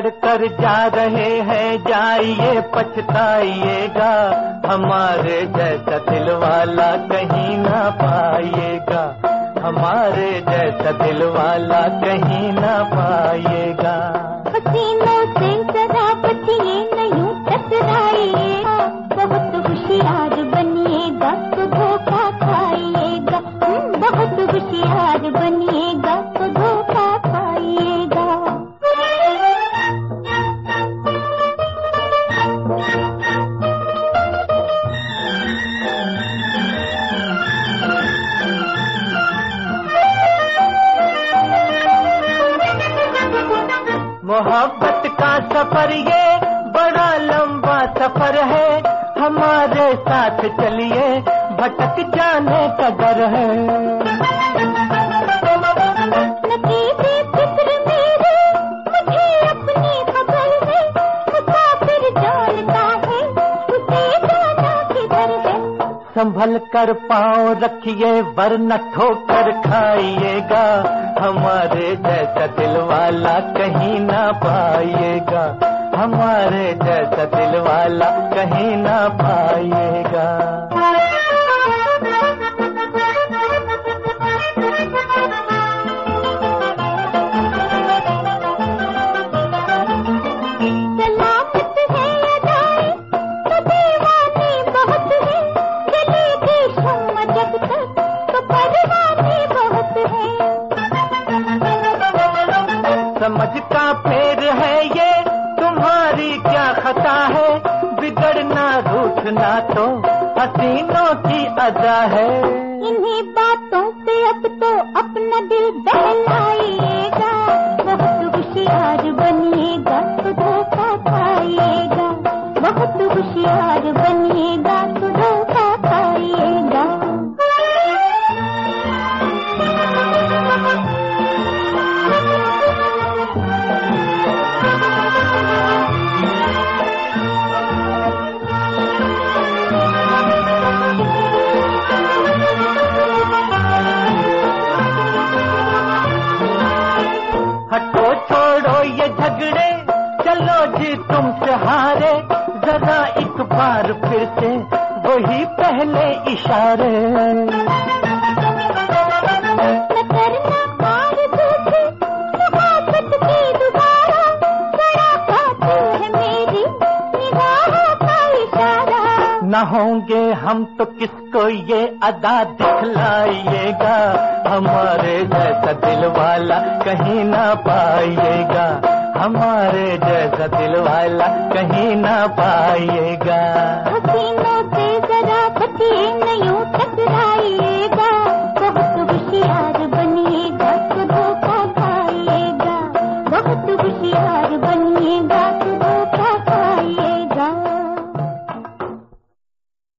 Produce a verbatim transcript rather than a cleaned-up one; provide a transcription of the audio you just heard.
कर कर जा रहे हैं, जाइए पछताइएगा, हमारे जैसा दिल वाला कहीं ना पाइएगा, हमारे जैसा दिल वाला कहीं ना पाइएगा। हसीनों से जरा बचिए, नहीं टकराइएगा, बहुत होशियार बनिएगा तो धोखा खाइएगा, बहुत होशियार बनिएगा तो धोखा खाइएगा। मोहब्बत का सफर ये बड़ा लंबा सफर है, हमारे साथ चलिए भटक जाने का डर है। नतीजे फिक्र मेरे, मुझे अपनी खबर है, मुसाफिर जानता है उसे जाना किधर है। संभल कर पाँव रखिए वरना ठोकर खाइएगा, हमारे जैसा दिल वाला कहीं ना पाइएगा, हमारे जैसा दिल वाला कहीं ना पाइएगा। सलामत है अदाएं तो दीवाने बहुत है, जलेगी शम्म जब तक तो परवाने बहुत है। समझ का फेर है ये तुम्हारी क्या खता है, बिगड़ना रूठना तो हसीनों की अदा है। इन्हीं बातों से अब तो अपना दिल बहलाइएगा, बहुत होशियार बनिएगा तो धोखा खाइएगा, बहुत होशियार बनिएगा तो धोखा खाइएगा। हटो छोड़ो ये झगड़े, चलो जी तुमसे हारे, जरा एक बार फिर से वही पहले इशारे। न करना हार दूसरी मोहब्बत की दोबारा, बड़ा कातिल है मेरी निगाहों का इशारा। न होंगे हम तो किसको ये अदा दिखलाइएगा, हमारे जैसा दिल वाला कहीं ना पाइएगा, हमारे जैसा दिल वाला कहीं ना पाइएगा। हसीनों से जरा बचिए, नहीं टकराइएगा, बहुत होशियार